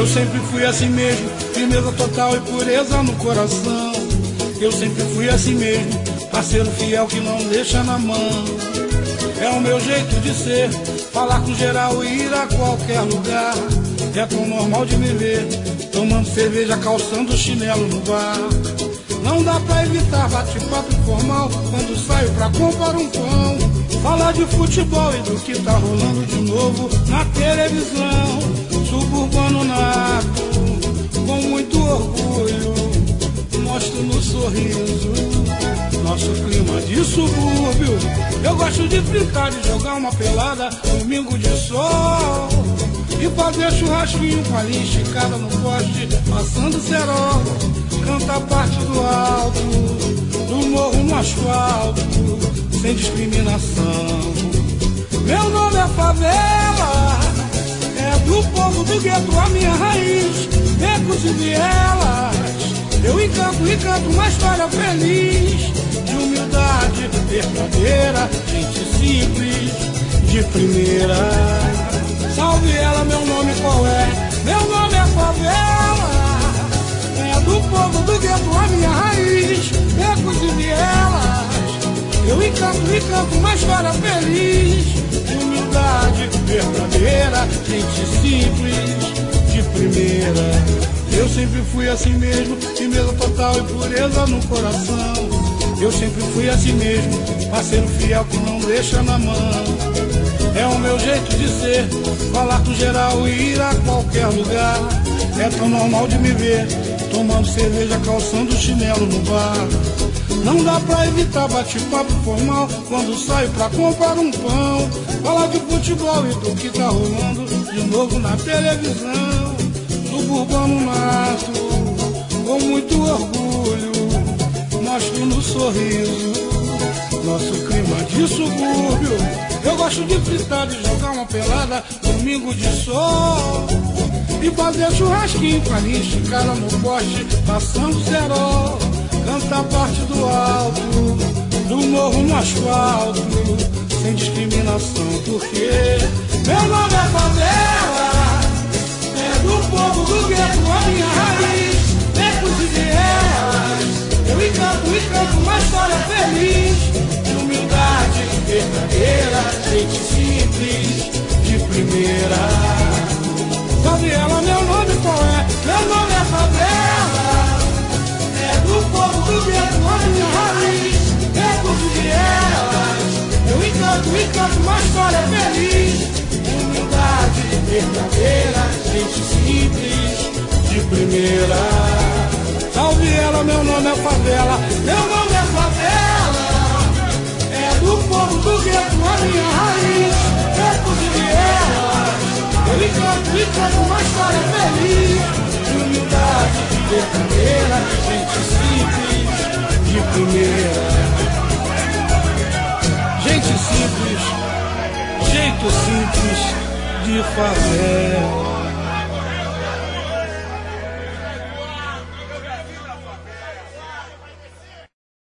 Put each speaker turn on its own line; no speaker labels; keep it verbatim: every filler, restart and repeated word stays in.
Eu sempre fui assim mesmo, firmeza total e pureza no coração. Eu sempre fui assim mesmo, parceiro fiel que não deixa na mão. É o meu jeito de ser, falar com geral e ir a qualquer lugar. É tão normal de me ver, tomando cerveja, calçando chinelo no bar. Não dá pra evitar bate-papo informal quando saio pra comprar um pão. Falar de futebol e do que tá rolando de novo na televisão. Suburbano nato, com muito orgulho, mostro no sorriso nosso clima de subúrbio. Eu gosto de brincar, de jogar uma pelada, domingo de sol, e fazer churrasquinho com a linha esticada no poste, passando cerol. Canta a parte do alto, do morro no asfalto, sem discriminação. Meu nome é favela, é do povo do gueto a minha raiz. Becos e vielas, eu encanto, encanto uma história feliz, de humildade verdadeira, gente simples, de primeira. Salve ela, meu nome qual é? Meu nome é favela, é do povo do gueto a minha raiz. Becos e vielas, eu encanto, encanto uma história feliz, de humildade verdadeira, gente simples, de primeira. Eu sempre fui assim mesmo, firmeza total e pureza no coração. Eu sempre fui assim mesmo, parceiro fiel que não deixa na mão. É o meu jeito de ser, falar com geral e ir a qualquer lugar. É tão normal de me ver, tomando cerveja, calçando chinelo no bar. Não dá pra evitar bate-papo formal quando saio pra comprar um pão. Falar de futebol e do que tá rolando de novo na televisão. Suburbano nato, com muito orgulho, mostro no sorriso nosso clima de subúrbio. Eu gosto de fritar, de jogar uma pelada, domingo de sol, e fazer churrasquinho com a linha esticada no poste, passando cerol. Canta a parte do alto, do morro no asfalto, sem discriminação, porque meu nome é favela, é do povo do gueto a minha raiz. Becos e vielas, eu encanto, encanto uma história feliz, de humildade verdadeira, gente simples, de primeira. Sabe ela, meu nome qual é? Meu nome é favela, é do povo do gueto a minha raiz. Becos e vielas, eu encanto, encanto uma história feliz, de humildade verdadeira, gente simples, de primeira. Salve ela, meu nome é favela, meu nome é favela, é do povo do gueto a minha raiz. Becos e vielas, eu encanto, encanto uma história feliz, de humildade verdadeira, gente simples, de primeira. Gente simples, jeito simples de favela.